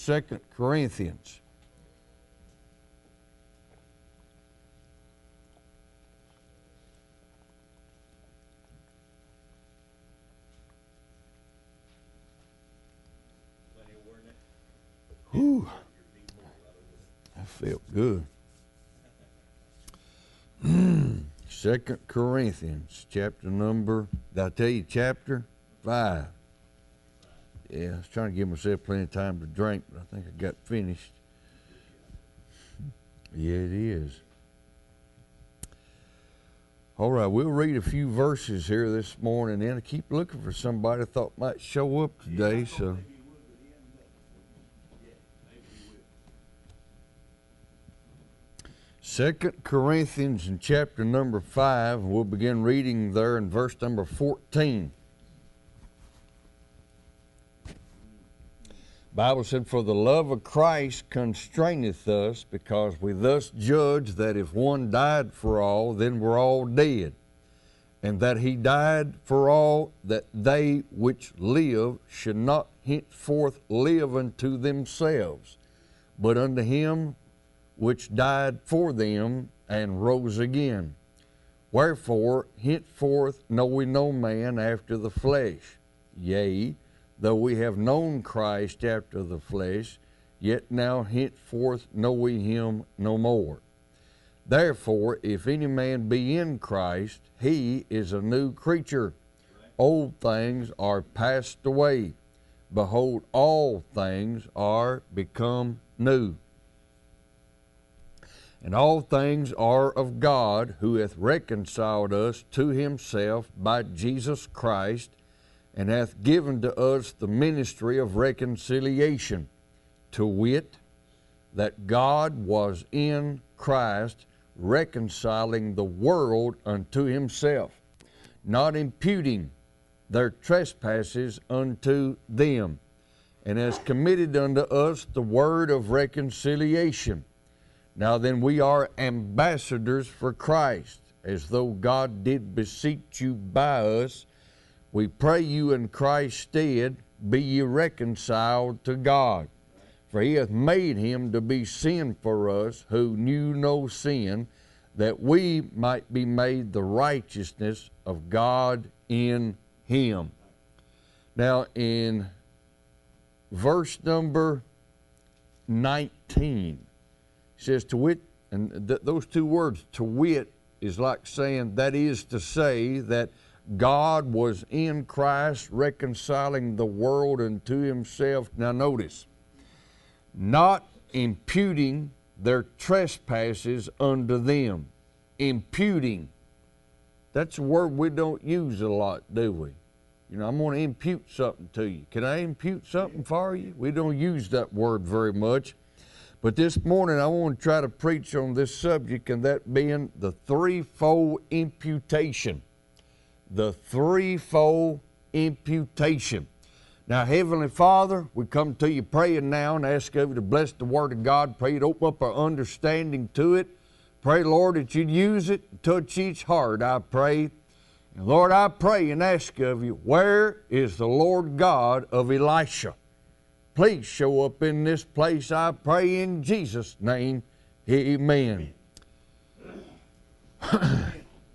Second Corinthians. Whew. That felt good. 2 Corinthians, chapter number, did I tell you chapter 5? Yeah, I was trying to give myself plenty of time to drink, but I think I got finished. Yeah, it is. All right, we'll read a few verses here this morning, and I keep looking for somebody I thought might show up today, so. Second Corinthians in chapter number 5, we'll begin reading there in verse number 14. Bible said, "For the love of Christ constraineth us, because we thus judge that if one died for all, then we're all dead. And that he died for all, that they which live should not henceforth live unto themselves, but unto him which died for them and rose again. Wherefore, henceforth know we no man after the flesh. Yea, though we have known Christ after the flesh, yet now henceforth know we him no more. Therefore, if any man be in Christ, he is a new creature. Old things are passed away. Behold, all things are become new. And all things are of God, who hath reconciled us to himself by Jesus Christ, and hath given to us the ministry of reconciliation, to wit, that God was in Christ, reconciling the world unto himself, not imputing their trespasses unto them, and has committed unto us the word of reconciliation. Now then, we are ambassadors for Christ, as though God did beseech you by us. We pray you in Christ's stead, be ye reconciled to God. For he hath made him to be sin for us, who knew no sin, that we might be made the righteousness of God in him." Now in verse number 19, it says, to wit, and those two words, to wit, is like saying, that is to say that God was in Christ reconciling the world unto himself. Now notice, not imputing their trespasses unto them. Imputing. That's a word we don't use a lot, do we? You know, I'm going to impute something to you. Can I impute something for you? We don't use that word very much. But this morning I want to try to preach on this subject, and that being the threefold imputation. The threefold imputation. Now, Heavenly Father, we come to you praying now and ask of you to bless the Word of God. Pray you'd open up our understanding to it. Pray, Lord, that you'd use it and touch each heart, I pray. And Lord, I pray and ask of you, where is the Lord God of Elisha? Please show up in this place, I pray in Jesus' name. Amen. The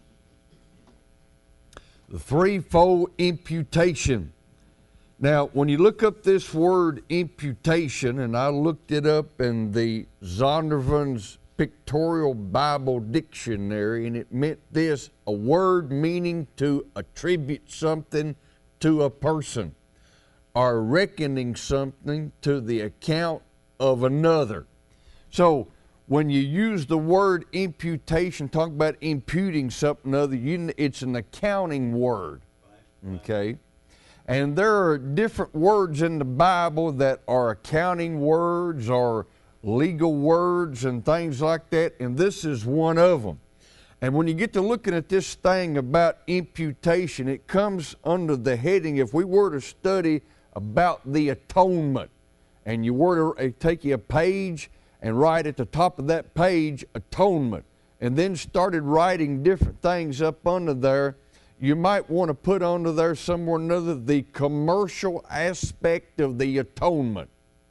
threefold imputation. Now, when you look up this word imputation, and I looked it up in the Zondervan's Pictorial Bible Dictionary, and it meant this: a word meaning to attribute something to a person, or reckoning something to the account of another. So when you use the word imputation, talk about imputing something to other, it's an accounting word, okay? And there are different words in the Bible that are accounting words or legal words and things like that, and this is one of them. And when you get to looking at this thing about imputation, it comes under the heading, if we were to study about the atonement, and you were to take you a page and write at the top of that page, atonement, and then started writing different things up under there, you might want to put under there somewhere or another the commercial aspect of the atonement.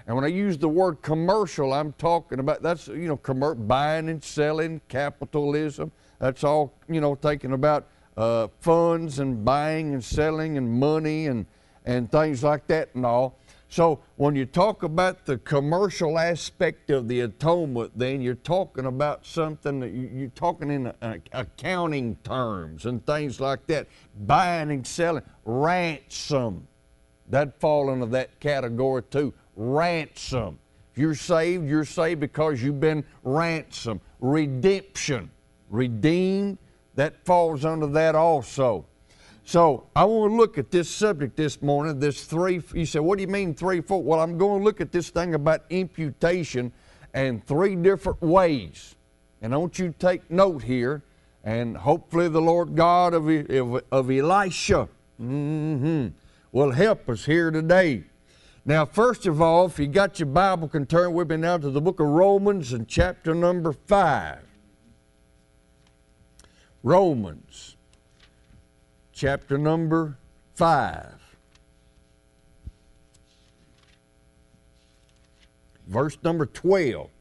And when I use the word commercial, I'm talking about, that's, buying and selling, capitalism. That's all, taking about funds and buying and selling and money and things like that and all. So when you talk about the commercial aspect of the atonement, then you're talking about something that you're talking in accounting terms and things like that. Buying and selling, ransom. That'd fall into that category too. Ransom. If you're saved because you've been ransomed. Redemption. Redeemed, that falls under that also. So I want to look at this subject this morning, this three. You say, what do you mean threefold? Well, I'm going to look at this thing about imputation and three different ways. And I want you to take note here, and hopefully the Lord God of Elisha will help us here today. Now, first of all, if you got your Bible, can turn with me now to the book of Romans and chapter number 5. Romans, chapter number 5. Verse number 12.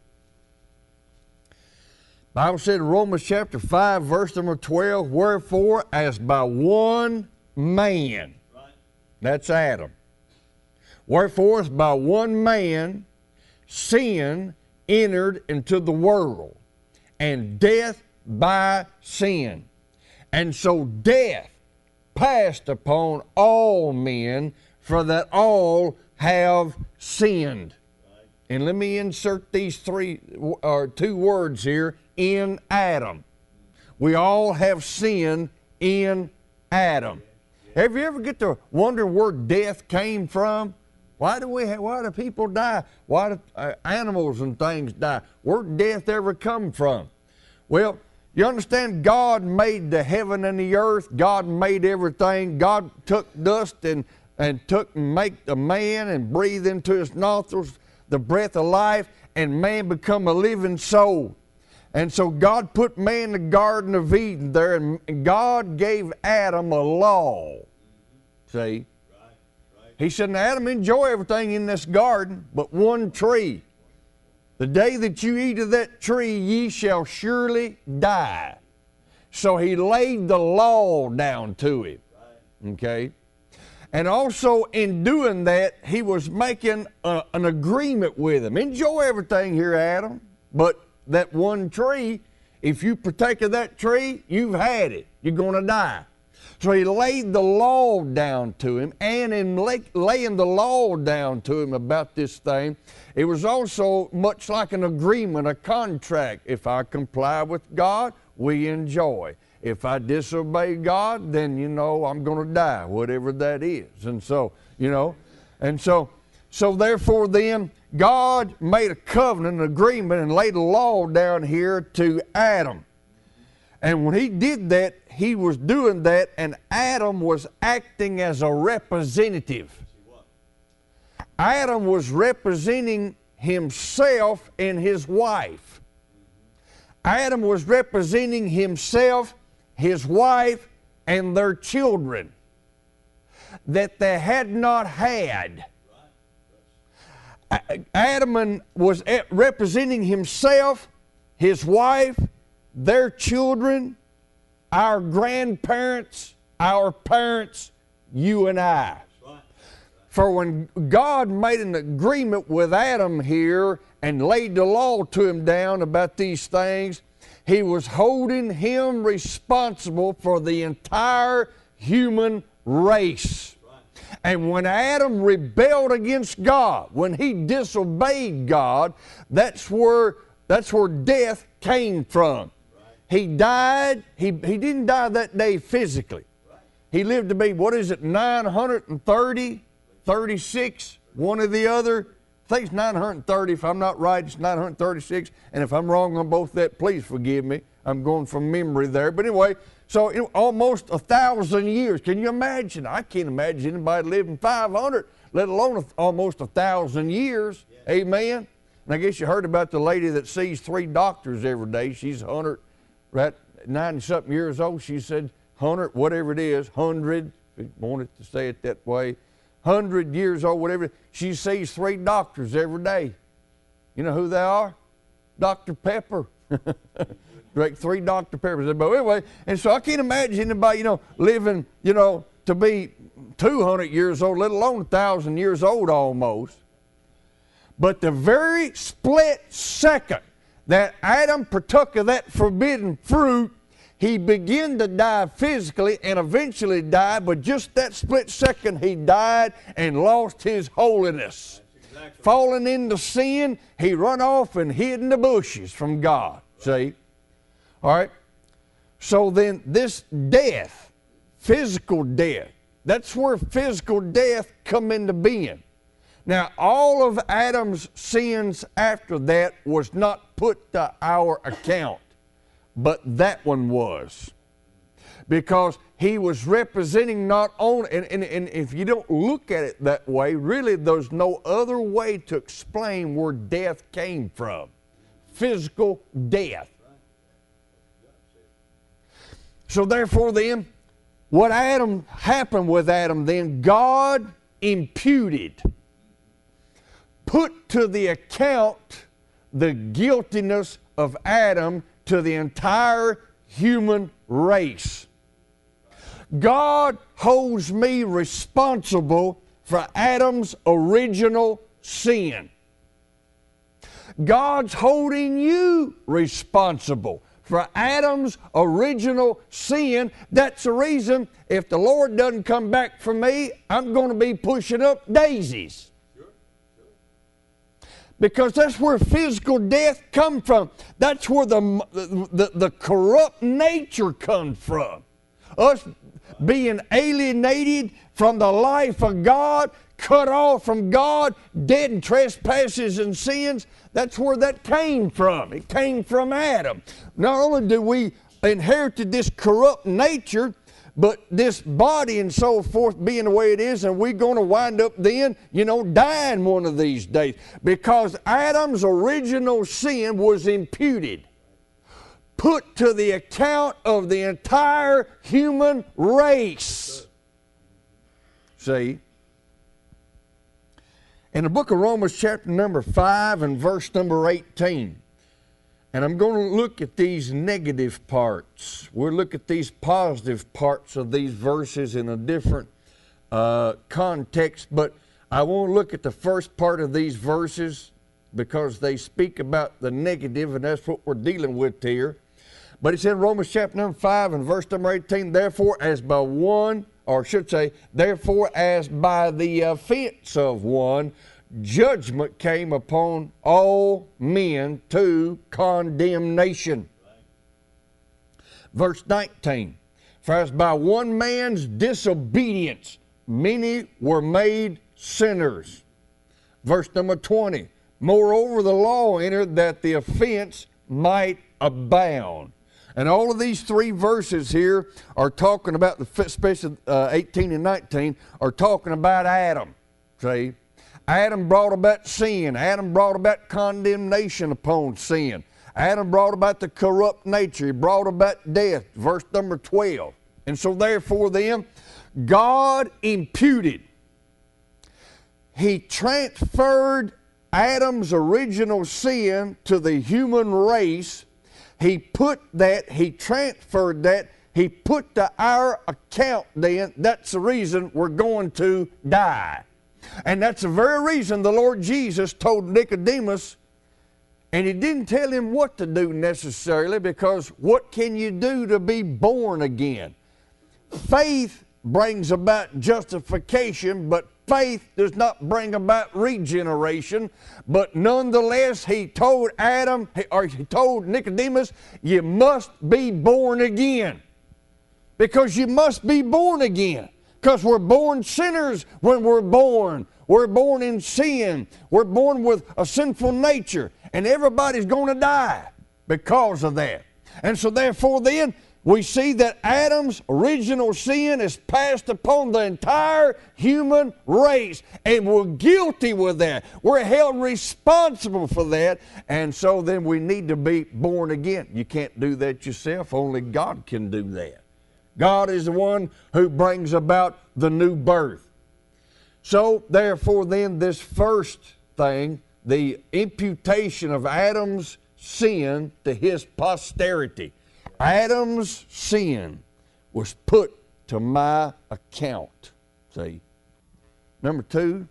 Bible said in Romans chapter 5, verse number 12, wherefore, as by one man, that's Adam. Wherefore, as by one man, sin entered into the world, and death by sin. And so death passed upon all men, for that all have sinned. And let me insert these two words here, in Adam. We all have sinned in Adam. Have you ever get to wonder where death came from? Why do people die? Why do animals and things die? Where did death ever come from? Well, you understand, God made the heaven and the earth. God made everything. God took dust and made the man and breathed into his nostrils the breath of life, and man become a living soul. And so God put man in the Garden of Eden there, and God gave Adam a law. See? He said, now, Adam, enjoy everything in this garden, but one tree. The day that you eat of that tree, ye shall surely die. So he laid the law down to him. Okay? And also in doing that, he was making an agreement with him. Enjoy everything here, Adam, but that one tree, if you partake of that tree, you've had it. You're going to die. So he laid the law down to him, and in laying the law down to him about this thing, it was also much like an agreement, a contract. If I comply with God, we enjoy. If I disobey God, then, I'm going to die, whatever that is. And so, so therefore then, God made a covenant, an agreement, and laid a law down here to Adam. And when he did that, he was doing that, and Adam was acting as a representative. Adam was representing himself and his wife. Adam was representing himself, his wife, and their children that they had not had. Adam was representing himself, his wife, their children, our grandparents, our parents, you and I. For when God made an agreement with Adam here and laid the law to him down about these things, he was holding him responsible for the entire human race. And when Adam rebelled against God, when he disobeyed God, that's where death came from. He died. He didn't die that day physically. He lived to be, 930, 36, one or the other. I think it's 930. If I'm not right, it's 936. And if I'm wrong on both that, please forgive me. I'm going from memory there. But anyway, so almost 1,000 years. Can you imagine? I can't imagine anybody living 500, let alone almost 1,000 years. Yeah. Amen. And I guess you heard about the lady that sees 3 doctors every day. She's 100, right, 90-something years old. She said 100, whatever it is, 100, if you wanted to say it that way. 100 years old, whatever, she sees 3 doctors every day. You know who they are? Dr. Pepper. Drink 3 Dr. Peppers. But anyway, and so I can't imagine anybody, living, to be 200 years old, let alone 1,000 years old almost. But the very split second that Adam partook of that forbidden fruit, he began to die physically and eventually died, but just that split second he died and lost his holiness. Exactly. Falling into sin, he run off and hid in the bushes from God. See? All right? So then this death, physical death, that's where physical death come into being. Now, all of Adam's sins after that was not put to our account, but that one was. Because he was representing not only, and if you don't look at it that way, really there's no other way to explain where death came from. Physical death. So therefore then, what happened with Adam then, God imputed, put to the account the guiltiness of Adam to the entire human race. God holds me responsible for Adam's original sin. God's holding you responsible for Adam's original sin. That's the reason if the Lord doesn't come back for me, I'm going to be pushing up daisies. Because that's where physical death comes from. That's where the corrupt nature comes from. Us being alienated from the life of God, cut off from God, dead in trespasses and sins. That's where that came from. It came from Adam. Not only do we inherited this corrupt nature, but this body and so forth being the way it is, and we're going to wind up then, dying one of these days. Because Adam's original sin was imputed, put to the account of the entire human race. See? In the book of Romans chapter number 5 and verse number 18, and I'm going to look at these negative parts. We'll look at these positive parts of these verses in a different context, but I want to look at the first part of these verses because they speak about the negative, and that's what we're dealing with here. But it's in Romans chapter number 5 and verse number 18, therefore as by one, or I should say, therefore as by the offense of one, judgment came upon all men to condemnation. Verse 19, for as by one man's disobedience many were made sinners. Verse number 20, moreover the law entered that the offense might abound. And all of these 3 verses here are talking about, especially 18 and 19, are talking about Adam. See? Adam brought about sin. Adam brought about condemnation upon sin. Adam brought about the corrupt nature. He brought about death. Verse number 12. And so therefore then, God imputed. He transferred Adam's original sin to the human race. He transferred that, he put to our account then. That's the reason we're going to die. And that's the very reason the Lord Jesus told Nicodemus, and he didn't tell him what to do necessarily, because what can you do to be born again? Faith brings about justification, but faith does not bring about regeneration. But nonetheless, he told Nicodemus, you must be born again. Because you must be born again. Because we're born sinners when we're born. We're born in sin. We're born with a sinful nature. And everybody's going to die because of that. And so therefore then, we see that Adam's original sin is passed upon the entire human race. And we're guilty with that. We're held responsible for that. And so then we need to be born again. You can't do that yourself. Only God can do that. God is the one who brings about the new birth. So therefore then this first thing, the imputation of Adam's sin to his posterity. Adam's sin was put to my account. See? Number two,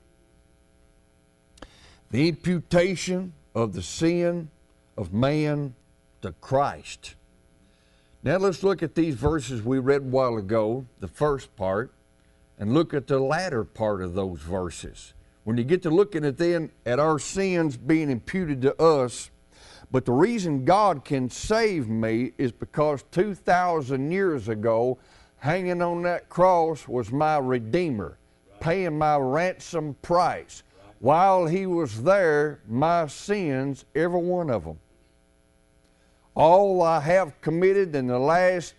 the imputation of the sin of man to Christ. Now let's look at these verses we read a while ago, the first part, and look at the latter part of those verses. When you get to looking at then at our sins being imputed to us, but the reason God can save me is because 2,000 years ago, hanging on that cross was my Redeemer, paying my ransom price. While he was there, my sins, every one of them, all I have committed in the last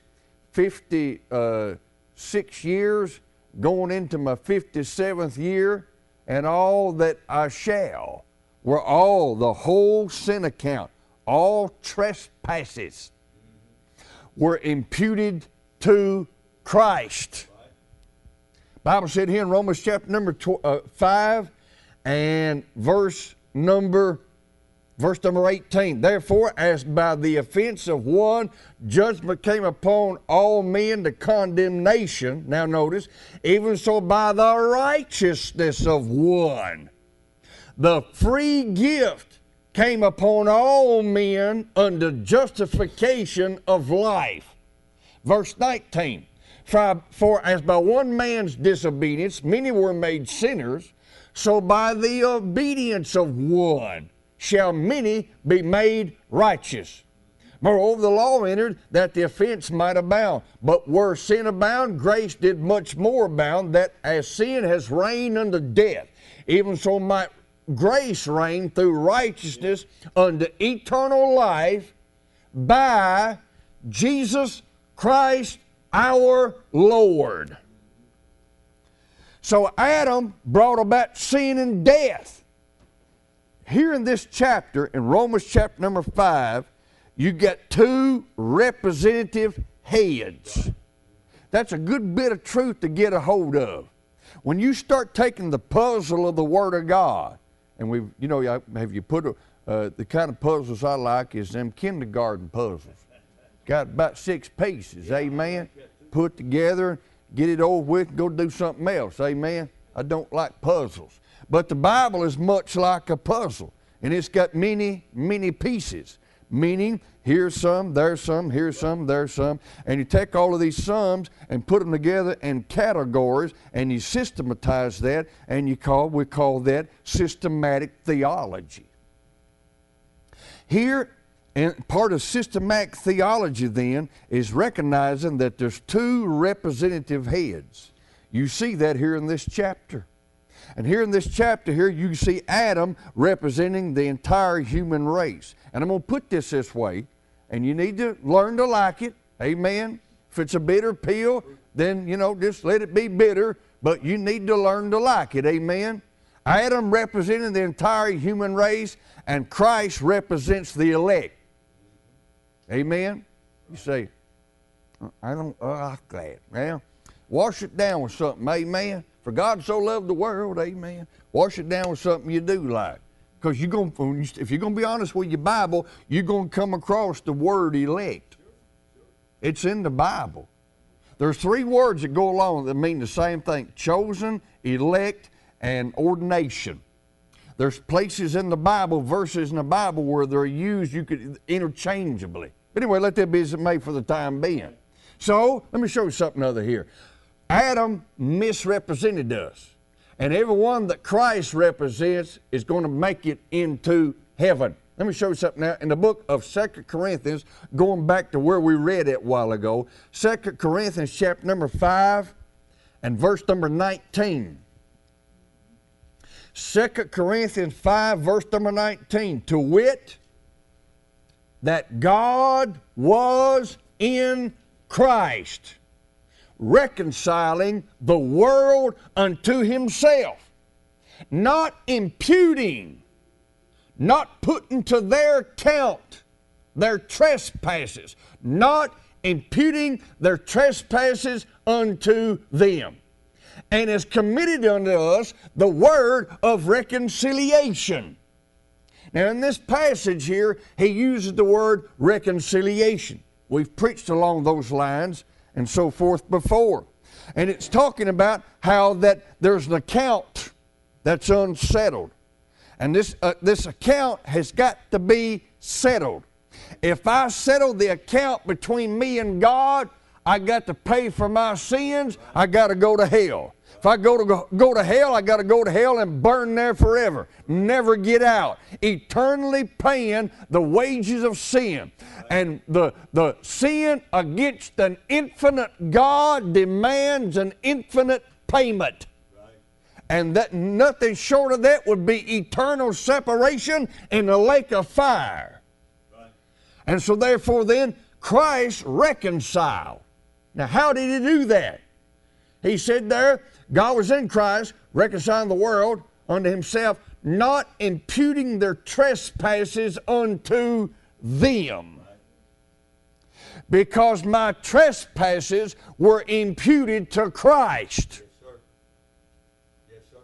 56 years, going into my 57th year, and all that I shall, were all the whole sin account, all trespasses were imputed to Christ. Bible said here in Romans chapter number 5 and verse number 18, therefore, as by the offense of one, judgment came upon all men to condemnation. Now notice, even so by the righteousness of one, the free gift came upon all men unto justification of life. Verse 19, for as by one man's disobedience many were made sinners, so by the obedience of one shall many be made righteous. Moreover, the law entered that the offense might abound. But where sin abound, grace did much more abound, that as sin has reigned unto death, even so might grace reign through righteousness unto eternal life by Jesus Christ our Lord. So Adam brought about sin and death. Here in this chapter, in Romans chapter number 5, you get two representative heads. That's a good bit of truth to get a hold of. When you start taking the puzzle of the Word of God, and we've, you know, have you put the kind of puzzles I like is them kindergarten puzzles. Got about 6 pieces, amen? Put together, get it over with, and go do something else, amen? I don't like puzzles. But the Bible is much like a puzzle, and it's got many, many pieces. Meaning, here's some, there's some, here's some, there's some. And you take all of these sums and put them together in categories, and you systematize that, and we call that systematic theology. Here, and part of systematic theology then is recognizing that there's two representative heads. You see that here in this chapter. And here in this chapter here, you see Adam representing the entire human race. And I'm going to put this way, and you need to learn to like it. Amen. If it's a bitter pill, then, you know, just let it be bitter, but you need to learn to like it. Amen. Adam representing the entire human race, and Christ represents the elect. Amen. You say, I'm glad. Well, wash it down with something. Amen. For God so loved the world, amen. Wash it down with something you do like. Because if you're going to be honest with your Bible, you're going to come across the word elect. It's in the Bible. There's 3 words that go along that mean the same thing: chosen, elect, and ordination. There's places in the Bible, verses in the Bible, where they're used interchangeably. But anyway, let that be as it may for the time being. So, let me show you something other here. Adam misrepresented us. And everyone that Christ represents is going to make it into heaven. Let me show you something now. In the book of 2 Corinthians, going back to where we read it a while ago, 2 Corinthians chapter number 5 and verse number 19. 2 Corinthians 5 verse number 19. To wit, that God was in Christ, reconciling the world unto himself, not imputing, not putting to their account their trespasses, not imputing their trespasses unto them, and has committed unto us the word of reconciliation. Now in this passage here, he uses the word reconciliation. We've preached along those lines and so forth before. And it's talking about how that there's an account that's unsettled. And this account has got to be settled. If I settle the account between me and God, I got to pay for my sins, I got to go to hell. If I go to hell, I got to go to hell and burn there forever. Never get out. Eternally paying the wages of sin. And the sin against an infinite God demands an infinite payment. And that nothing short of that would be eternal separation in the lake of fire. And so therefore then, Christ reconciled. Now how did he do that? He said there, God was in Christ, reconciling the world unto himself, not imputing their trespasses unto them. Because my trespasses were imputed to Christ. Yes, sir. Yes, sir.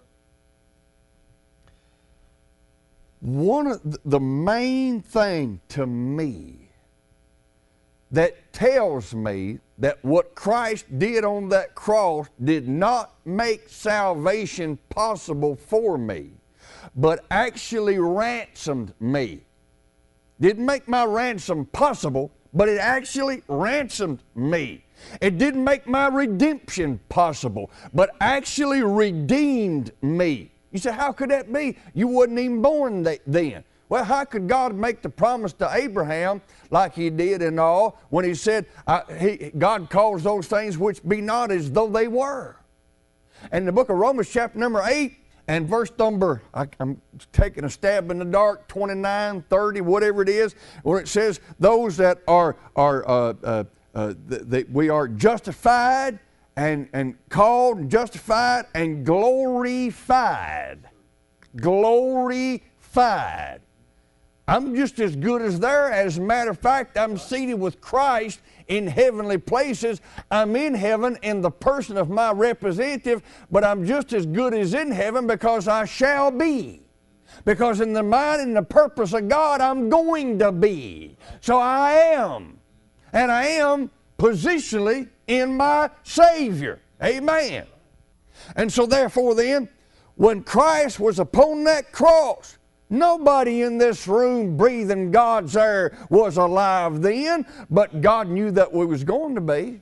One of the main thing to me that tells me that what Christ did on that cross did not make salvation possible for me, but actually ransomed me. Didn't make my ransom possible, but it actually ransomed me. It didn't make my redemption possible, but actually redeemed me. You say, how could that be? You wasn't even born then. Well, how could God make the promise to Abraham like he did and all when he said, God calls those things which be not as though they were? And in the book of Romans chapter number 8 and verse number, I'm taking a stab in the dark, 29, 30, whatever it is, where it says those that we are justified and called and justified and glorified. Glorified. I'm just as good as there. As a matter of fact, I'm seated with Christ in heavenly places. I'm in heaven in the person of my representative, but I'm just as good as in heaven because I shall be. Because in the mind and the purpose of God, I'm going to be. So I am. And I am positionally in my Savior. Amen. And so therefore then, when Christ was upon that cross, nobody in this room breathing God's air was alive then, but God knew that we was going to be.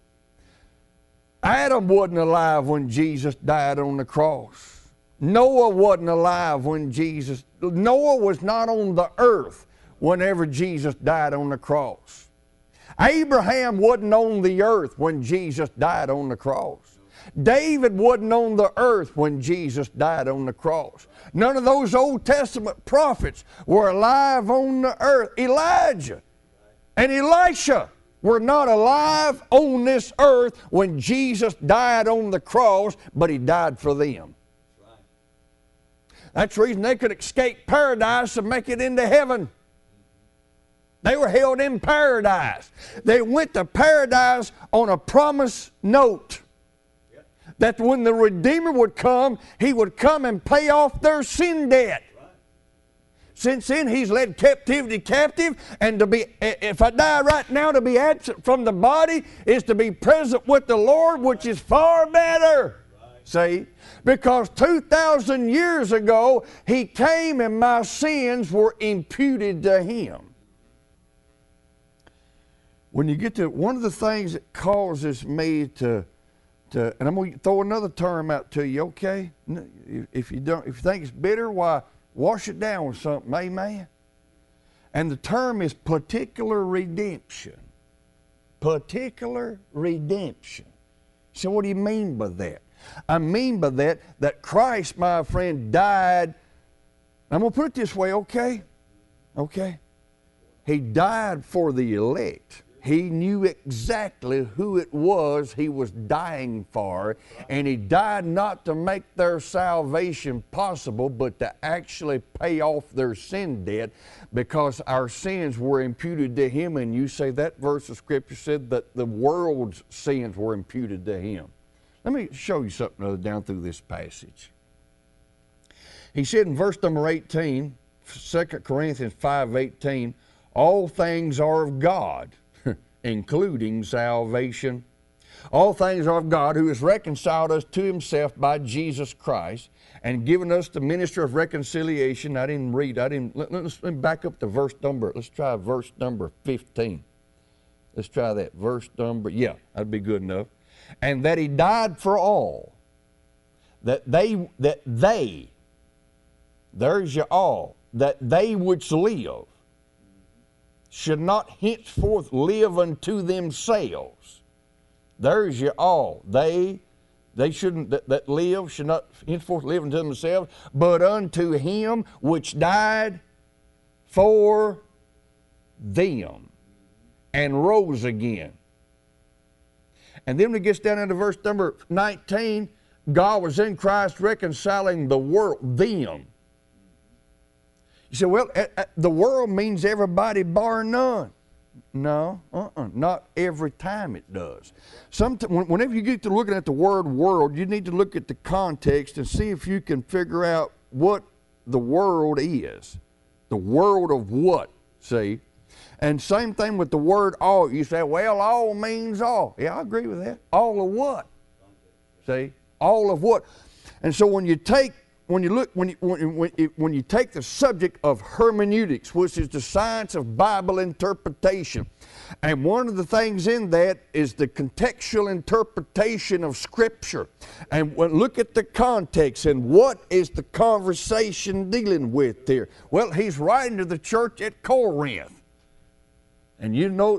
Adam wasn't alive when Jesus died on the cross. Noah wasn't alive when Noah was not on the earth whenever Jesus died on the cross. Abraham wasn't on the earth when Jesus died on the cross. David wasn't on the earth when Jesus died on the cross. None of those Old Testament prophets were alive on the earth. Elijah and Elisha were not alive on this earth when Jesus died on the cross, but he died for them. That's the reason they could escape paradise and make it into heaven. They were held in paradise. They went to paradise on a promise note. That when the Redeemer would come, he would come and pay off their sin debt. Right. Since then, he's led captivity captive, and if I die right now, to be absent from the body is to be present with the Lord, which is far better. Right. See? Because 2,000 years ago, he came and my sins were imputed to him. When you get to one of the things that causes me to and I'm going to throw another term out to you, okay? If you think it's bitter, why, wash it down with something, amen? And the term is particular redemption. Particular redemption. So what do you mean by that? I mean by that Christ, my friend, died. I'm going to put it this way, okay? Okay? He died for the elect. He knew exactly who it was he was dying for, and he died not to make their salvation possible, but to actually pay off their sin debt, because our sins were imputed to him. And you say that verse of Scripture said that the world's sins were imputed to him. Let me show you something down through this passage. He said in verse number 18, 2 Corinthians 5:18, all things are of God, including salvation. All things are of God, who has reconciled us to himself by Jesus Christ and given us the ministry of reconciliation. Let's back up to verse number, let's try verse number 15. Let's try that. Verse number, yeah, that'd be good enough. And that he died for all, that they, there's your all, that they which live should not henceforth live unto themselves. There's your all. They shouldn't, that live should not henceforth live unto themselves, but unto him which died for them and rose again. And then when it gets down into verse number 19, God was in Christ reconciling the world, them. You say, well, the world means everybody bar none. No, not every time it does. Whenever you get to looking at the word world, you need to look at the context and see if you can figure out what the world is. The world of what, see? And same thing with the word all. You say, well, all means all. Yeah, I agree with that. All of what? See? All of what? And so when you take the subject of hermeneutics, which is the science of Bible interpretation, and one of the things in that is the contextual interpretation of Scripture, and look at the context and what is the conversation dealing with there. Well, he's writing to the church at Corinth. And you know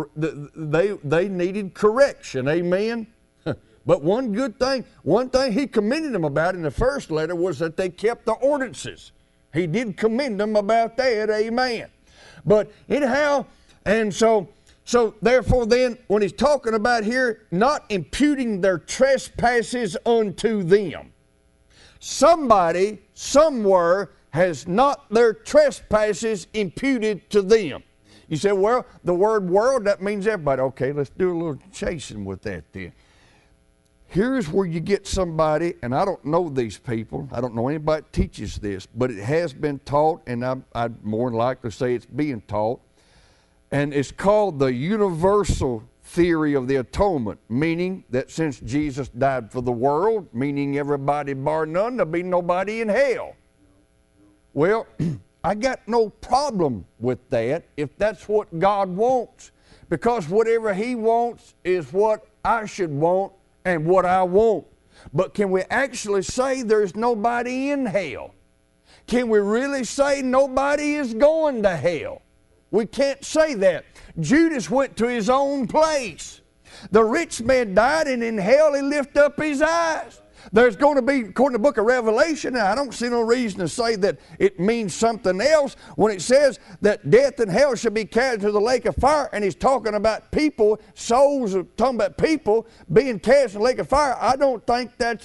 they needed correction, amen? But one thing he commended them about in the first letter was that they kept the ordinances. He did commend them about that, amen. But anyhow, and so therefore then, when he's talking about here, not imputing their trespasses unto them. Somebody, somewhere, has not their trespasses imputed to them. You say, well, the word world, that means everybody. Okay, let's do a little chasing with that then. Here's where you get somebody, and I don't know these people. I don't know anybody that teaches this, but it has been taught, and I'd more than likely say it's being taught. And it's called the universal theory of the atonement, meaning that since Jesus died for the world, meaning everybody bar none, there'll be nobody in hell. Well, I got no problem with that if that's what God wants, because whatever he wants is what I should want and what I want. But can we actually say there's nobody in hell? Can we really say nobody is going to hell? We can't say that. Judas went to his own place. The rich man died, and in hell he lifted up his eyes. There's going to be, according to the book of Revelation, and I don't see no reason to say that it means something else when it says that death and hell shall be cast into the lake of fire, and he's talking about people, souls, talking about people being cast in the lake of fire. I don't think that's,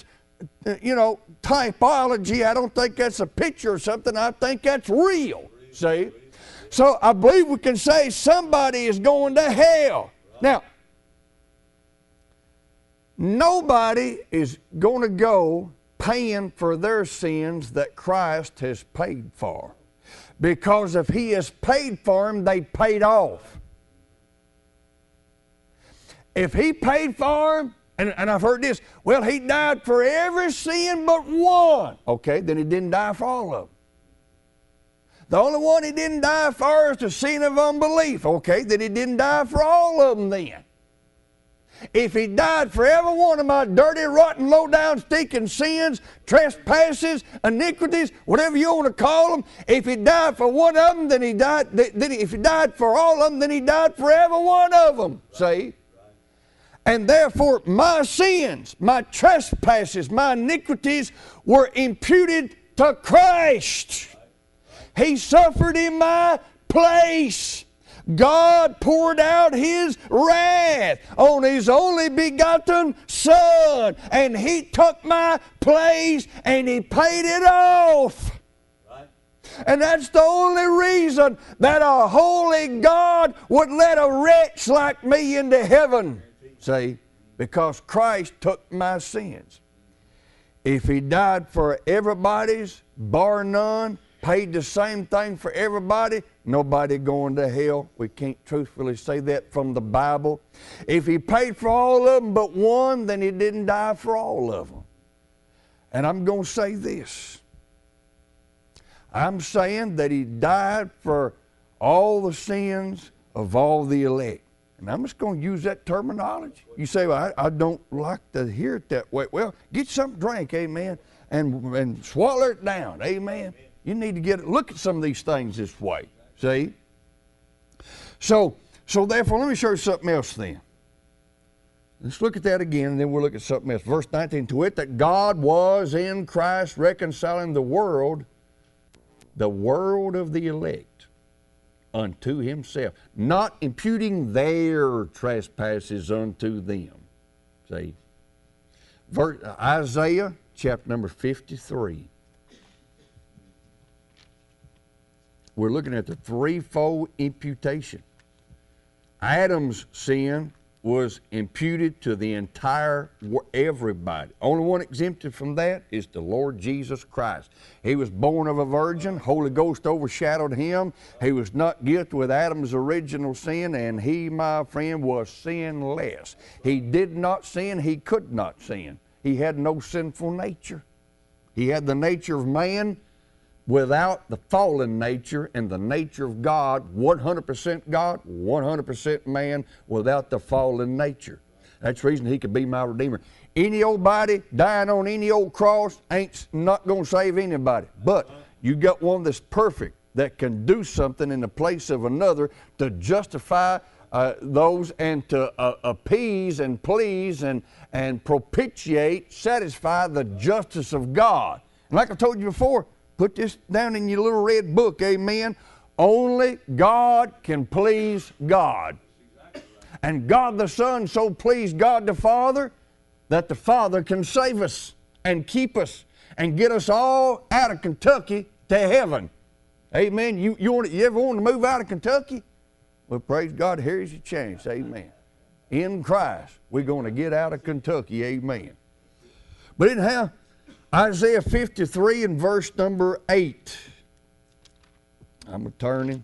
typology. I don't think that's a picture or something. I think that's real, see? So I believe we can say somebody is going to hell. Now, nobody is going to go paying for their sins that Christ has paid for. Because if he has paid for them, they paid off. If he paid for them, and I've heard this, well, he died for every sin but one. Okay, then he didn't die for all of them. The only one he didn't die for is the sin of unbelief. Okay, then he didn't die for all of them then. If he died for every one of my dirty, rotten, low-down, stinking sins, trespasses, iniquities, whatever you want to call them, if he died for one of them, then he died. If he died for all of them, then he died for every one of them. See? And therefore, my sins, my trespasses, my iniquities were imputed to Christ. He suffered in my place. God poured out his wrath on his only begotten Son, and he took my place and he paid it off. Right. And that's the only reason that a holy God would let a wretch like me into heaven. See? because Christ took my sins. If he died for everybody's, bar none, paid the same thing for everybody, nobody going to hell. We can't truthfully say that from the Bible. If he paid for all of them but one, then he didn't die for all of them. And I'm going to say this. I'm saying that he died for all the sins of all the elect. And I'm just going to use that terminology. You say, well, I don't like to hear it that way. Well, get something to drink, amen, and swallow it down, amen. You need to look at some of these things this way, see? So therefore, let me show you something else then. Let's look at that again, and then we'll look at something else. Verse 19, to wit, that God was in Christ reconciling the world of the elect, unto himself, not imputing their trespasses unto them. See? Isaiah chapter number 53. We're looking at the threefold imputation. Adam's sin was imputed to the entire everybody. Only one exempted from that is the Lord Jesus Christ. He was born of a virgin. Holy Ghost overshadowed him. He was not guilty with Adam's original sin, and he, my friend, was sinless. He did not sin. He could not sin. He had no sinful nature. He had the nature of man without the fallen nature, and the nature of God, 100% God, 100% man, without the fallen nature. That's the reason he could be my Redeemer. Any old body dying on any old cross ain't not going to save anybody. But you got one that's perfect, that can do something in the place of another to justify those, and to appease and please and propitiate, satisfy the justice of God. And like I told you before, put this down in your little red book, amen. Only God can please God. And God the Son so pleased God the Father that the Father can save us and keep us and get us all out of Kentucky to heaven. Amen. You ever want to move out of Kentucky? Well, praise God, here's your chance. Amen. In Christ, we're going to get out of Kentucky. Amen. But anyhow, Isaiah 53 and verse number 8. I'm returning.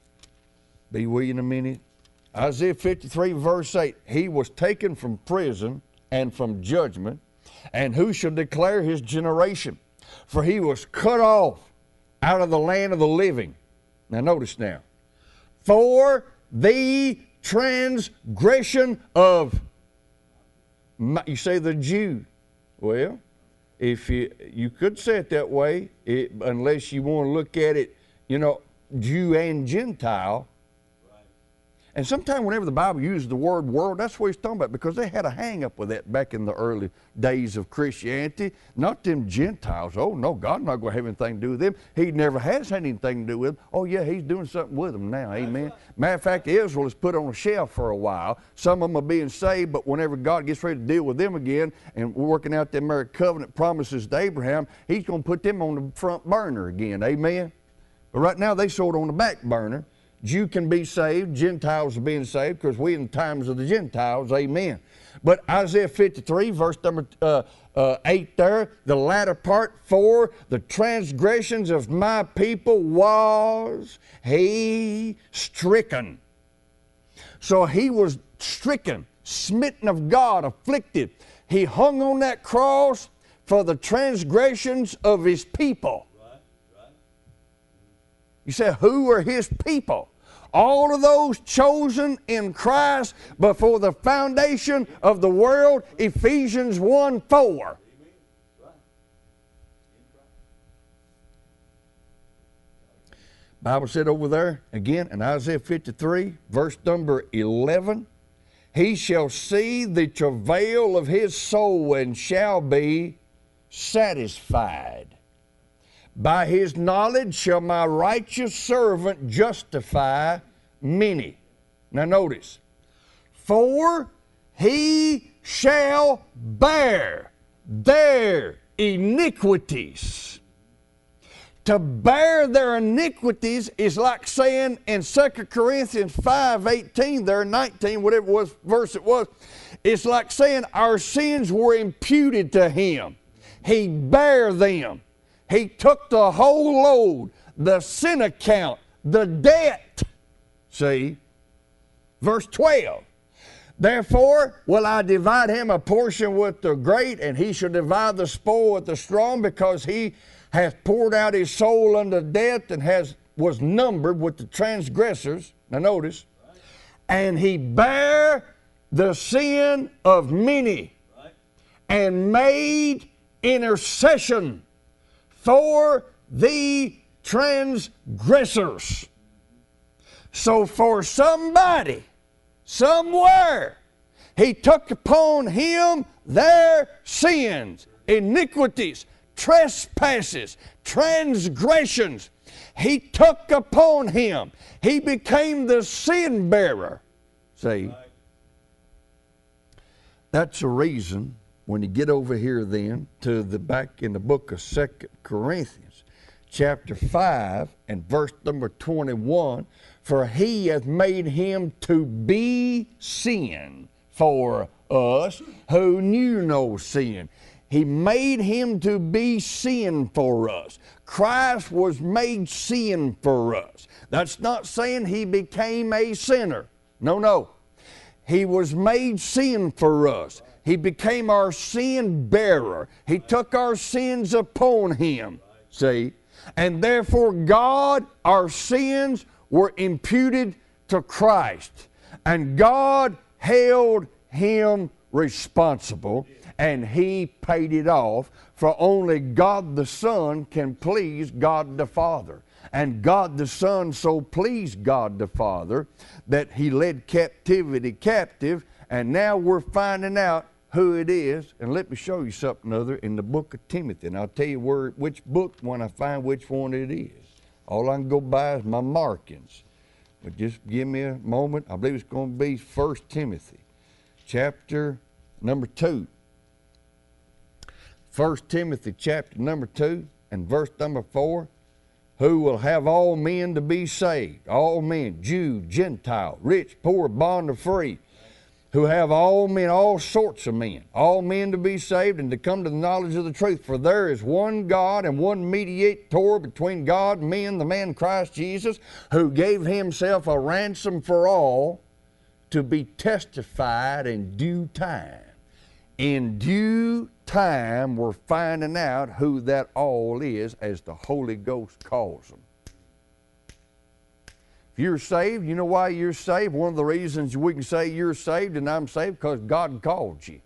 Be with you in a minute. Isaiah 53 verse 8. He was taken from prison and from judgment, and who shall declare his generation? For he was cut off out of the land of the living. Now notice now. For the transgression of, you say the Jew. Well, if you could say it that way, unless you want to look at it, Jew and Gentile. Right. And sometimes whenever the Bible uses the word world, that's what he's talking about, because they had a hang up with that back in the early days of Christianity. Not them Gentiles. Oh no, God's not going to have anything to do with them. He never has had anything to do with them. Oh yeah, he's doing something with them now. Amen. Matter of fact, Israel is put on a shelf for a while. Some of them are being saved, but whenever God gets ready to deal with them again, and we're working out them marriage covenant promises to Abraham, he's going to put them on the front burner again. Amen. But right now they sort of on the back burner. Jew can be saved, Gentiles are being saved, because we're in the times of the Gentiles, amen. But Isaiah 53, verse number 8 there, the latter part, for the transgressions of my people was he stricken. So he was stricken, smitten of God, afflicted. He hung on that cross for the transgressions of his people. You say, who are his people? All of those chosen in Christ before the foundation of the world, Ephesians 1:4. Bible said over there, again, in Isaiah 53, verse number 11, he shall see the travail of his soul and shall be satisfied. By his knowledge shall my righteous servant justify many. Now notice, for he shall bear their iniquities. To bear their iniquities is like saying in 2 Corinthians 5:18, there, 19, whatever it was, verse it was, It's like saying our sins were imputed to him. He bare them. He took the whole load, the sin account, the debt. See? Verse 12. Therefore will I divide him a portion with the great, and he shall divide the spoil with the strong, because he hath poured out his soul unto death, and was numbered with the transgressors. Now notice. And he bare the sin of many, and made intercession for the transgressors. So for somebody, somewhere, he took upon him their sins, iniquities, trespasses, transgressions. He took upon him. He became the sin bearer. See? That's the reason when you get over here then to the back in the book of 2 Corinthians, chapter 5 and verse number 21, for he hath made him to be sin for us who knew no sin. He made him to be sin for us. Christ was made sin for us. That's not saying he became a sinner. No, no. He was made sin for us. He became our sin bearer. He took our sins upon him. See? And therefore God, our sins were imputed to Christ. And God held him responsible, and he paid it off, for only God the Son can please God the Father. And God the Son so pleased God the Father that he led captivity captive, and now we're finding out who it is. And let me show you something other in the book of Timothy, and I'll tell you which book when I find which one it is. All I can go by is my markings. But just give me a moment. I believe it's going to be 1 Timothy, chapter number 2. 1 Timothy chapter number 2 and verse number 4. Who will have all men to be saved, all men, Jew, Gentile, rich, poor, bond, or free, who have all men, all sorts of men, all men to be saved and to come to the knowledge of the truth. For there is one God and one mediator between God and men, the man Christ Jesus, who gave himself a ransom for all, to be testified in due time. In due time, we're finding out who that all is as the Holy Ghost calls them. If you're saved, you know why you're saved? One of the reasons we can say you're saved and I'm saved, because God called you.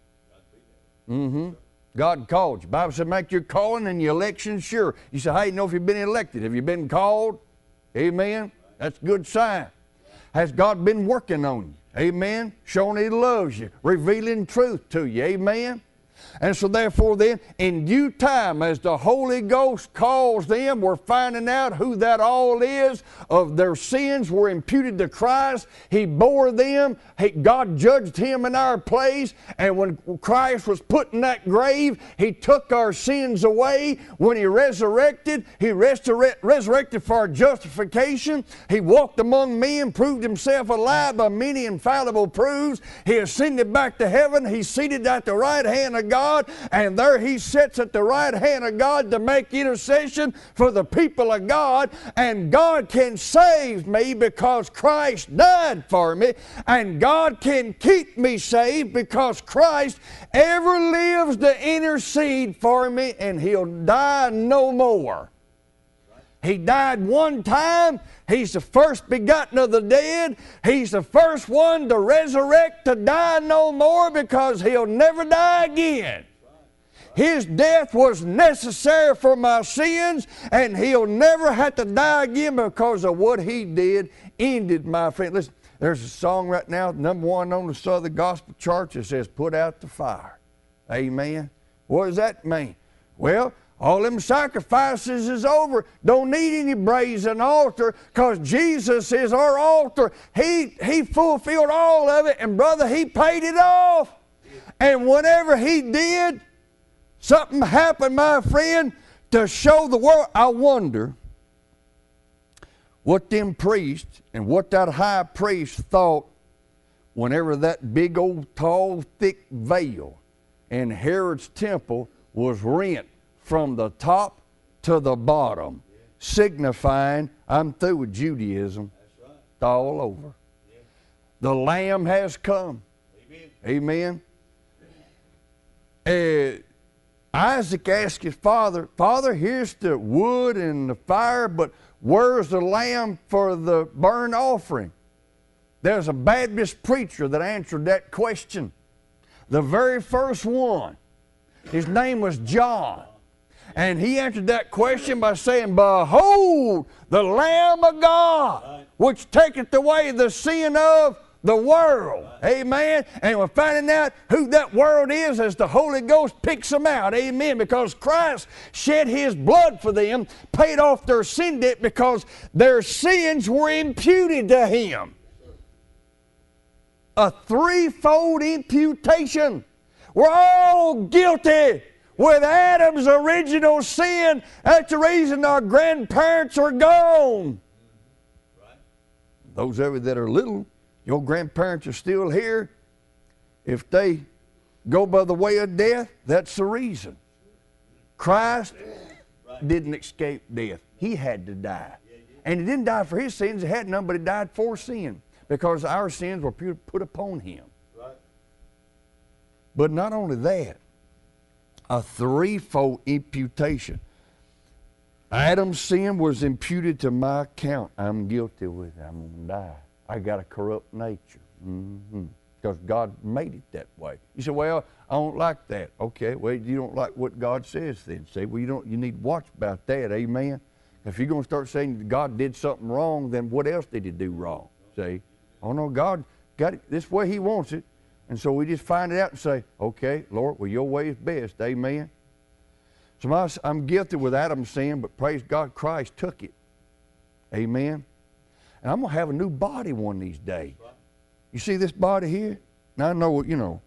God called you. The Bible said make your calling and your election sure. You say, hey, know if you've been elected. Have you been called? Amen. That's a good sign. Has God been working on you? Amen. Showing he loves you. Revealing truth to you. Amen. And so therefore then, in due time, as the Holy Ghost calls them, we're finding out who that all is. Of their sins were imputed to Christ. He bore them. God judged him in our place. And when Christ was put in that grave, he took our sins away. When he resurrected, he resurrected for our justification. He walked among men, proved himself alive by many infallible proofs. He ascended back to heaven. He's seated at the right hand of God, and there he sits at the right hand of God to make intercession for the people of God. And God can save me because Christ died for me, and God can keep me saved because Christ ever lives to intercede for me, and he'll die no more. He died one time. He's the first begotten of the dead. He's the first one to resurrect, to die no more, because he'll never die again. His death was necessary for my sins, and he'll never have to die again because of what he did ended, my friend. Listen, there's a song right now, number one on the Southern Gospel Chart, that says, put out the fire. Amen. What does that mean? Well, all them sacrifices is over. Don't need any brazen altar, because Jesus is our altar. He fulfilled all of it, and brother, he paid it off. And whenever he did, something happened, my friend, to show the world. I wonder what them priests and what that high priest thought whenever that big old tall thick veil in Herod's temple was rent from the top to the bottom, signifying I'm through with Judaism. That's right. It's all over. Yeah. The Lamb has come. Amen. Amen. Isaac asked his father, Father, here's the wood and the fire, but where's the lamb for the burnt offering? There's a Baptist preacher that answered that question. The very first one. His name was John. And he answered that question by saying, Behold, the Lamb of God, which taketh away the sin of the world. Amen. And we're finding out who that world is as the Holy Ghost picks them out. Amen. Because Christ shed His blood for them, paid off their sin debt because their sins were imputed to Him. A threefold imputation. We're all guilty with Adam's original sin. That's the reason our grandparents are gone. Right. Those of you that are little, your grandparents are still here. If they go by the way of death, that's the reason. Christ didn't escape death. He had to die. And He didn't die for His sins. He had none, but He died for sin because our sins were put upon Him. Right. But not only that, a threefold imputation. Adam's sin was imputed to my account. I'm guilty with it. I'm going to die. I got a corrupt nature. Because God made it that way. You say, well, I don't like that. Okay, well, you don't like what God says then. Say, well, you need to watch about that. Amen. If you're going to start saying God did something wrong, then what else did He do wrong? See? Oh, no, God got it this way He wants it. And so we just find it out and say, okay, Lord, well, your way is best. Amen. So I'm guilty with Adam's sin, but praise God, Christ took it. Amen. And I'm going to have a new body one of these days. You see this body here? Now I know, you know.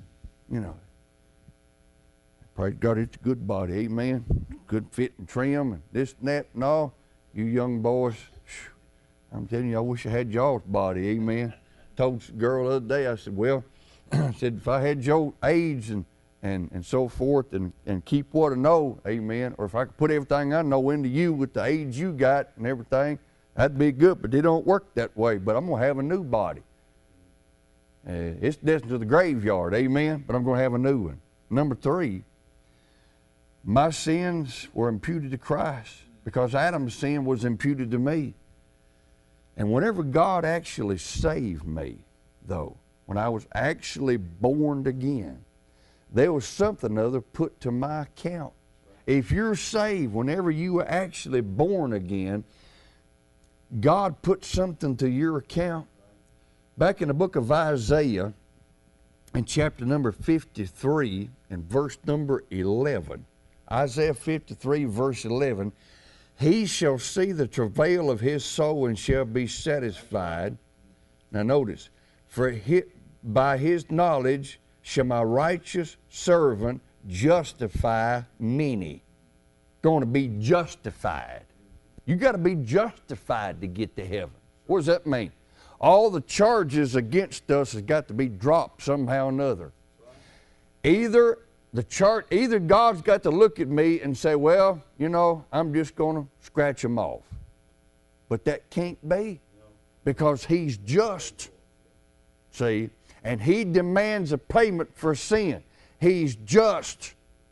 Praise God, it's a good body. Amen. Good fit and trim and this and that and all. You young boys, I'm telling you, I wish I had y'all's body. Amen. Told a girl the other day, I said, well, I said, if I had your age and so forth and keep what I know, amen, or if I could put everything I know into you with the age you got and everything, that'd be good, but they don't work that way. But I'm going to have a new body. It's destined to the graveyard, amen, but I'm going to have a new one. Number 3, my sins were imputed to Christ because Adam's sin was imputed to me. And whenever God actually saved me, though, when I was actually born again, there was something other put to my account. If you're saved, whenever you were actually born again, God put something to your account. Back in the book of Isaiah, in chapter number 53 and verse number 11, Isaiah 53 verse 11, He shall see the travail of his soul and shall be satisfied. Now notice, by his knowledge shall my righteous servant justify many. Going to be justified. You got to be justified to get to heaven. What does that mean? All the charges against us has got to be dropped somehow or another. Either God's got to look at me and say, well, you know, I'm just going to scratch them off. But that can't be because He's just, see, and He demands a payment for sin. He's just,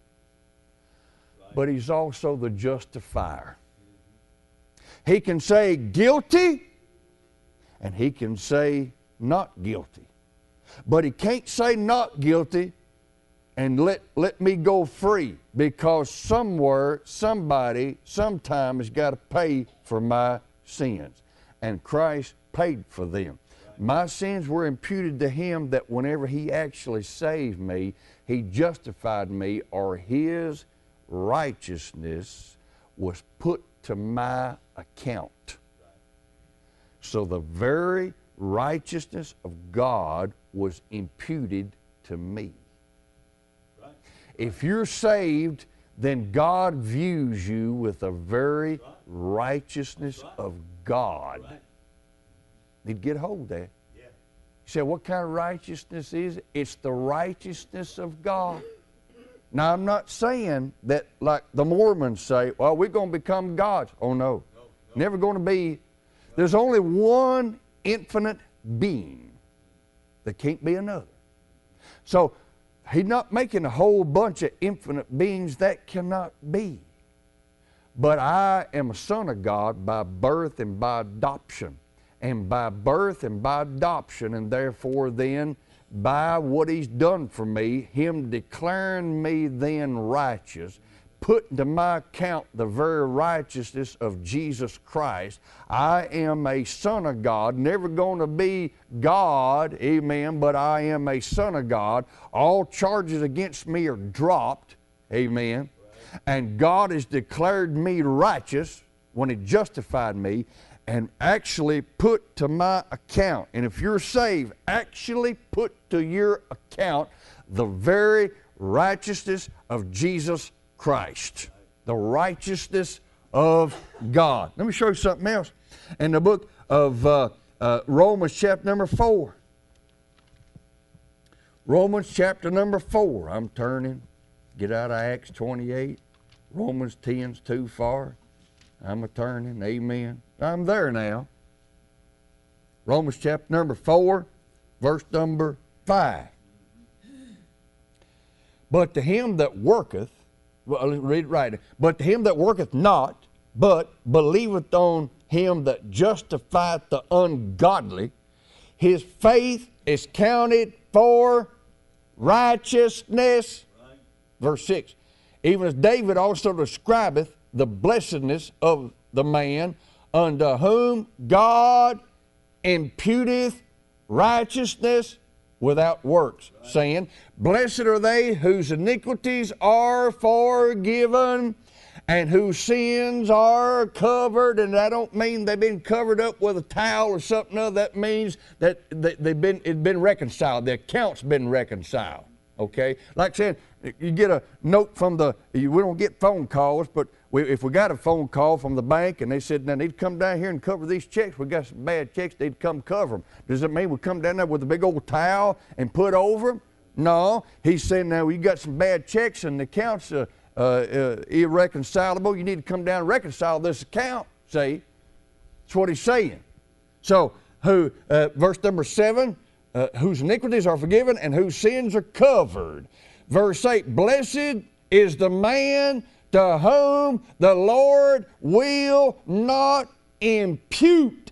but He's also the justifier. He can say guilty and He can say not guilty. But He can't say not guilty and let me go free, because somewhere, somebody, sometime has got to pay for my sins. And Christ paid for them. My sins were imputed to Him, that whenever He actually saved me, He justified me, or His righteousness was put to my account. So the very righteousness of God was imputed to me. If you're saved, then God views you with the very righteousness of God. Need to get hold of that. You say, what kind of righteousness is it? It's the righteousness of God. Now, I'm not saying that like the Mormons say, well, we're going to become gods. Oh, no. Never going to be. There's only one infinite being. There can't be another. So, he's not making a whole bunch of infinite beings. That cannot be. But I am a son of God by birth and by adoption. And by birth and by adoption, and therefore then by what he's done for me, him declaring me then righteous, putting to my account the very righteousness of Jesus Christ. I am a son of God, never going to be God, amen, but I am a son of God. All charges against me are dropped, amen. And God has declared me righteous when he justified me and actually put to my account. And if you're saved, actually put to your account the very righteousness of Jesus Christ. The righteousness of God. Let me show you something else. In the book of Romans chapter number 4. Romans chapter number 4. I'm turning. Get out of Acts 28. Romans 10's too far. I'm a turning. Amen. I'm there now. Romans chapter number 4, verse number 5. But to him that worketh, well, read it right. But to him that worketh not, but believeth on him that justifieth the ungodly, his faith is counted for righteousness. Right. Verse 6. Even as David also describeth the blessedness of the man unto whom God imputeth righteousness without works, right, saying, blessed are they whose iniquities are forgiven and whose sins are covered. And I don't mean they've been covered up with a towel or something other. That means that it's been reconciled. The account's been reconciled. Okay? Like saying, you get a note from we don't get phone calls, but if we got a phone call from the bank and they said, now, need to come down here and cover these checks. We got some bad checks, they'd come cover them. Does it mean we come down there with a big old towel and put over them? No. He's saying, now, you got some bad checks and the account's irreconcilable. You need to come down and reconcile this account. See? That's what he's saying. So, verse number 7, whose iniquities are forgiven and whose sins are covered. Verse 8, blessed is the man to whom the Lord will not impute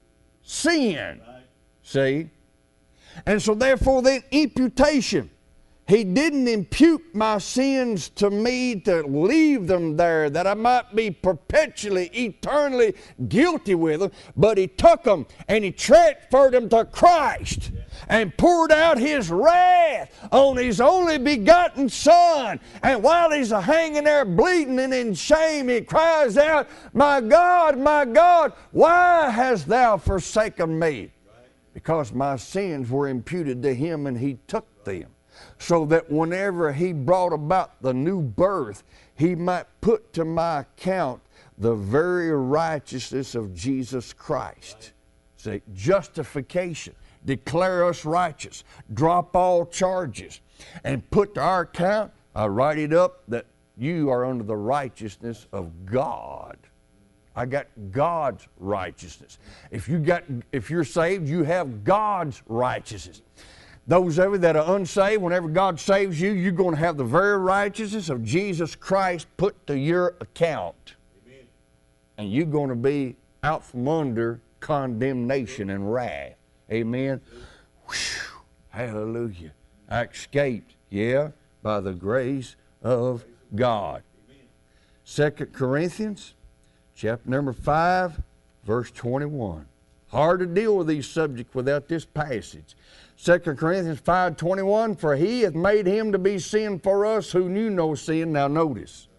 sin. Right. See? And so therefore then imputation. He didn't impute my sins to me to leave them there, that I might be perpetually, eternally guilty with them, but he took them and he transferred them to Christ and poured out his wrath on his only begotten Son. And while he's hanging there bleeding and in shame, he cries out, my God, why hast thou forsaken me? Because my sins were imputed to him and he took them. So that whenever he brought about the new birth, he might put to my account the very righteousness of Jesus Christ. See, justification, declare us righteous, drop all charges, and put to our account, I write it up that you are under the righteousness of God. I got God's righteousness. If you're saved, you have God's righteousness. Those of you that are unsaved, whenever God saves you, you're going to have the very righteousness of Jesus Christ put to your account. Amen. And you're going to be out from under condemnation and wrath. Amen. Whew. Hallelujah. I escaped, by the grace of God. 2 Corinthians chapter number 5, verse 21. Hard to deal with these subjects without this passage. 2 Corinthians 5:21, for he hath made him to be sin for us who knew no sin. Now notice,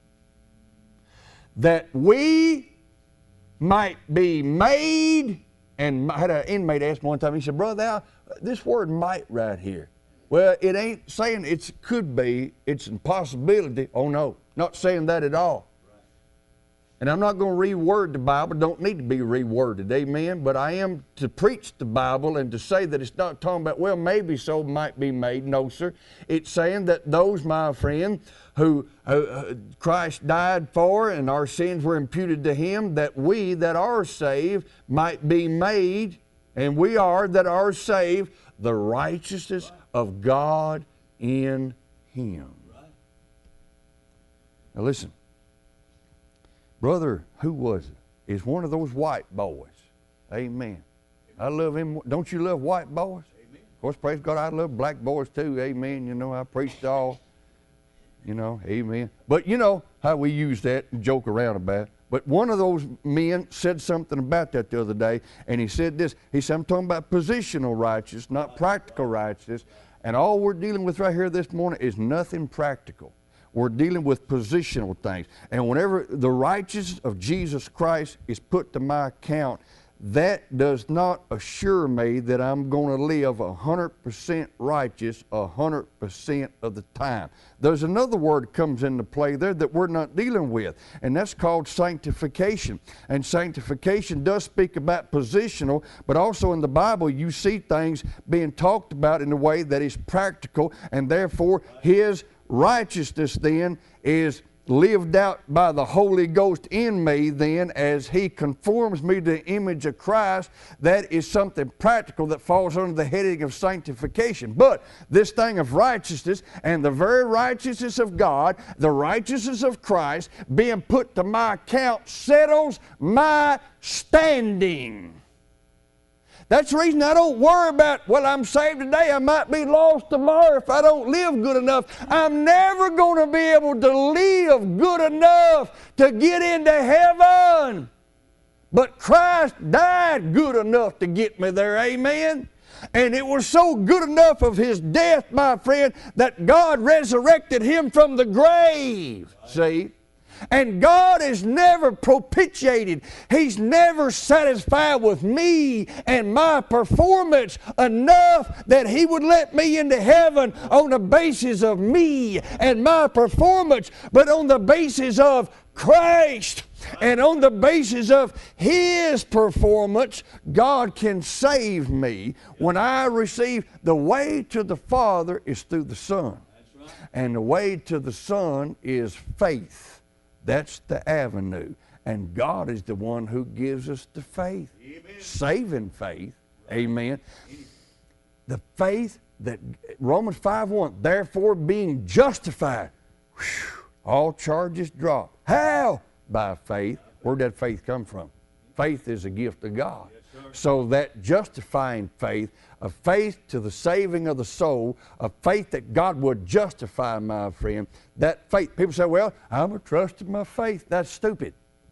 that we might be made, and I had an inmate ask me one time, he said, brother, this word might right here. Well, it ain't saying it could be, it's an impossibility. Oh no, not saying that at all. And I'm not going to reword the Bible. Don't need to be reworded, amen. But I am to preach the Bible and to say that it's not talking about, well, maybe so might be made. No, sir. It's saying that those, my friend, who Christ died for and our sins were imputed to Him, that we that are saved might be made, and we are that are saved, the righteousness of God in Him. Now listen. Brother, who was it? Is one of those white boys. Amen. I love him. Don't you love white boys? Amen. Of course, praise God, I love black boys too. Amen. You know, I preached all. You know, amen. But you know how we use that and joke around about it. But one of those men said something about that the other day, and he said this. He said, I'm talking about positional righteousness, not practical righteousness. And all we're dealing with right here this morning is nothing practical. We're dealing with positional things. And whenever the righteousness of Jesus Christ is put to my account, that does not assure me that I'm going to live 100% righteous 100% of the time. There's another word that comes into play there that we're not dealing with, and that's called sanctification. And sanctification does speak about positional, but also in the Bible you see things being talked about in a way that is practical, and therefore His righteousness then is lived out by the Holy Ghost in me then as He conforms me to the image of Christ. That is something practical that falls under the heading of sanctification. But this thing of righteousness and the very righteousness of God, the righteousness of Christ being put to my account settles my standing. That's the reason I don't worry about, well, I'm saved today, I might be lost tomorrow if I don't live good enough. I'm never going to be able to live good enough to get into heaven. But Christ died good enough to get me there, amen? And it was so good enough of His death, my friend, that God resurrected Him from the grave, see? And God is never propitiated. He's never satisfied with me and my performance enough that He would let me into heaven on the basis of me and my performance, but on the basis of Christ. And on the basis of His performance, God can save me. When I receive, the way to the Father is through the Son. And the way to the Son is faith. That's the avenue. And God is the one who gives us the faith. Amen. Saving faith. Amen. The faith that Romans 5:1, therefore being justified, all charges drop. How? By faith. Where'd that faith come from? Faith is a gift of God. So that justifying faith, a faith to the saving of the soul, a faith that God would justify, my friend, that faith. People say, well, I'm a trust in my faith. That's stupid.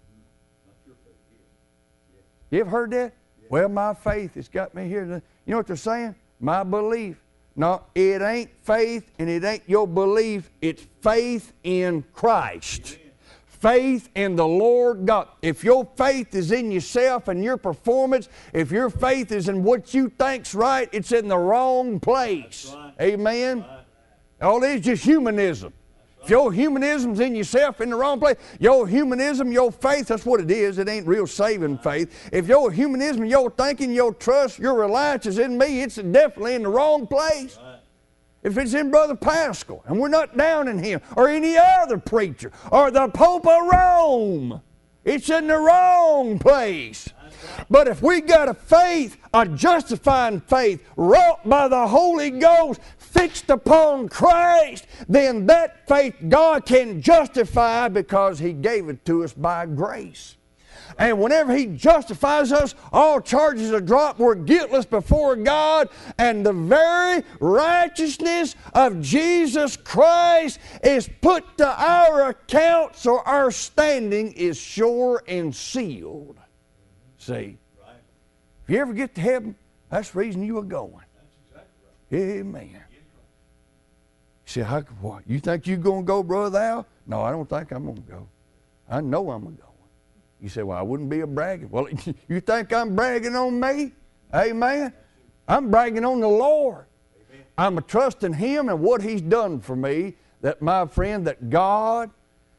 You ever heard that? Well, my faith has got me here. You know what they're saying? My belief. No, it ain't faith and it ain't your belief. It's faith in Christ. Faith in the Lord God. If your faith is in yourself and your performance, if your faith is in what you think's right, it's in the wrong place. Right. Amen? Right. All it is just humanism. Right. If your humanism's in yourself in the wrong place, your humanism, your faith, that's what it is. It ain't real saving faith. If your humanism, your thinking, your trust, your reliance is in me, it's definitely in the wrong place. Right. If it's in Brother Pascal, and we're not down in him, or any other preacher, or the Pope of Rome, it's in the wrong place. But if we got a faith, a justifying faith, wrought by the Holy Ghost, fixed upon Christ, then that faith God can justify because He gave it to us by grace. And whenever He justifies us, all charges are dropped. We're guiltless before God. And the very righteousness of Jesus Christ is put to our account, so our standing is sure and sealed. See? Right. If you ever get to heaven, that's the reason you are going. That's exactly right. Amen. You say, what? You think you're going to go, Brother Al? No, I don't think I'm going to go. I know I'm going to go. You say, well, I wouldn't be a bragging. Well, you think I'm bragging on me? Amen. I'm bragging on the Lord. Amen. I'm trusting Him and what He's done for me, that my friend, that God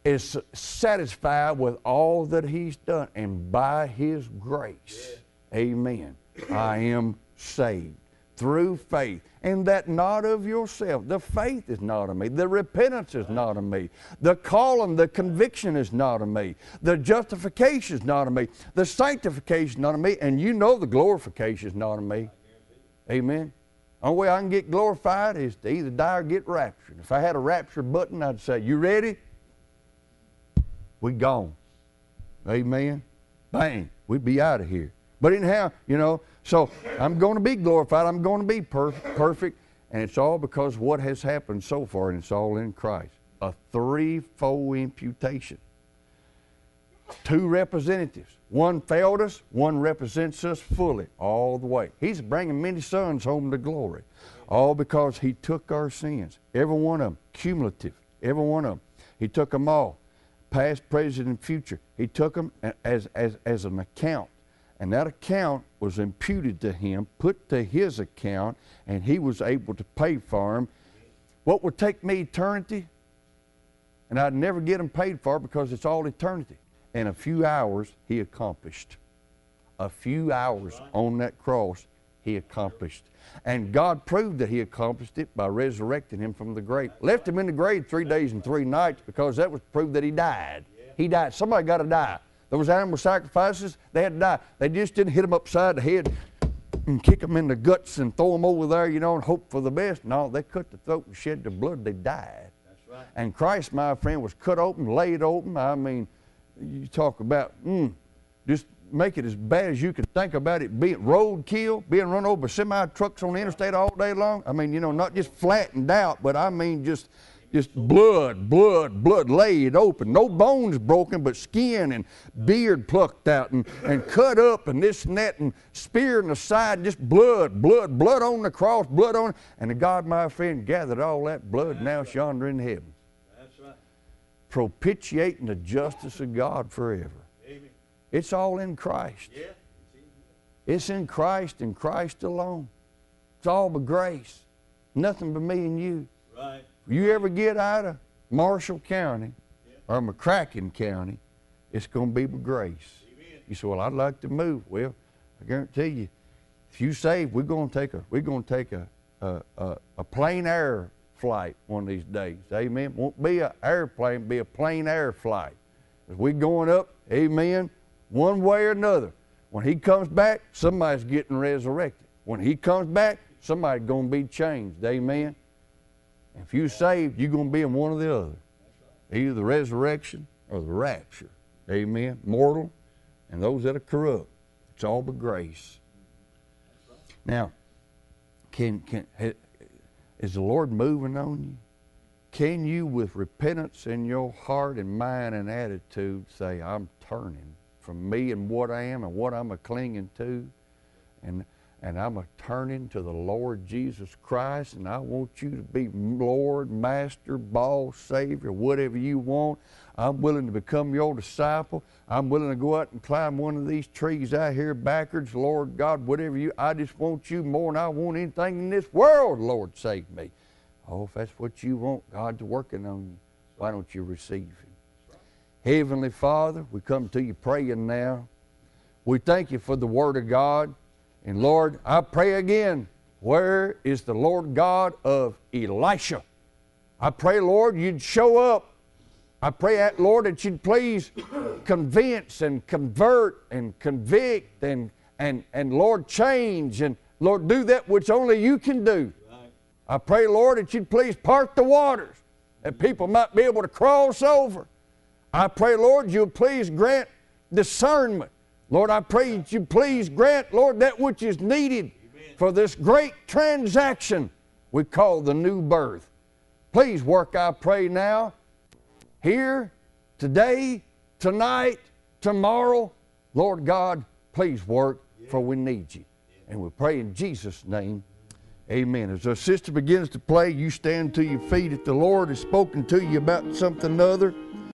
is satisfied with all that He's done, and by His grace, amen, I am saved through faith, and that not of yourself. The faith is not of me. The repentance is not of me. The calling, the conviction is not of me. The justification is not of me. The sanctification is not of me, and you know the glorification is not of me. Amen. The only way I can get glorified is to either die or get raptured. If I had a rapture button, I'd say, you ready? We gone. Amen. Bang. We'd be out of here. But anyhow, you know, so I'm going to be glorified. I'm going to be perfect. And it's all because of what has happened so far, and it's all in Christ. A threefold imputation. Two representatives. One failed us. One represents us fully all the way. He's bringing many sons home to glory. All because He took our sins. Every one of them. Cumulative. Every one of them. He took them all. Past, present, and future. He took them as an account. And that account was imputed to Him, put to His account, and He was able to pay for them. What would take me eternity, and I'd never get them paid for because it's all eternity. In a few hours, He accomplished. A few hours on that cross, He accomplished. And God proved that He accomplished it by resurrecting Him from the grave. Left Him in the grave 3 days and 3 nights because that was proof that He died. He died. Somebody got to die. Those animal sacrifices, they had to die. They just didn't hit them upside the head and kick them in the guts and throw them over there, you know, and hope for the best. No, they cut the throat and shed the blood. They died. That's right. And Christ, my friend, was cut open, laid open. I mean, you talk about, just make it as bad as you can think about it being roadkill, being run over by semi-trucks on the interstate all day long. I mean, you know, not just flattened out, but I mean just blood laid open. No bones broken, but skin and beard plucked out and cut up and this and that and speared in the side, just blood on the cross, blood on it. And the God, my friend, gathered all that blood now it's yonder in heaven. That's right. Propitiating the justice of God forever. Amen. It's all in Christ. Yeah. It's in Christ and Christ alone. It's all by grace. Nothing but me and you. Right. You ever get out of Marshall County or McCracken County, it's going to be by grace. Amen. You say, well, I'd like to move. Well, I guarantee you, if you save, we're going to take a plain air flight one of these days. Amen. Won't be an airplane, be a plain air flight. As we're going up, amen, one way or another. When He comes back, somebody's getting resurrected. When He comes back, somebody's going to be changed. Amen. If you're saved, you're going to be in one or the other. Either the resurrection or the rapture. Amen. Mortal and those that are corrupt. It's all by grace. Now, is the Lord moving on you? Can you, with repentance in your heart and mind and attitude, say, I'm turning from me and what I am and what I'm a clinging to, and I'm a turning to the Lord Jesus Christ, and I want you to be Lord, Master, Boss, Savior, whatever you want. I'm willing to become your disciple. I'm willing to go out and climb one of these trees out here backwards. Lord God, whatever you, I just want you more than I want anything in this world, Lord, save me. Oh, if that's what you want, God's working on you. Why don't you receive Him? Heavenly Father, we come to you praying now. We thank you for the Word of God. And Lord, I pray again, where is the Lord God of Elisha? I pray, Lord, you'd show up. I pray, Lord, that you'd please convince and convert and convict and Lord, change and Lord, do that which only you can do. Right. I pray, Lord, that you'd please part the waters, that people might be able to cross over. I pray, Lord, you'll please grant discernment. Lord, I pray that you please grant, Lord, that which is needed for this great transaction we call the new birth. Please work, I pray now, here, today, tonight, tomorrow. Lord God, please work, for we need you. And we pray in Jesus' name, amen. As our sister begins to play, you stand to your feet. If the Lord has spoken to you about something other,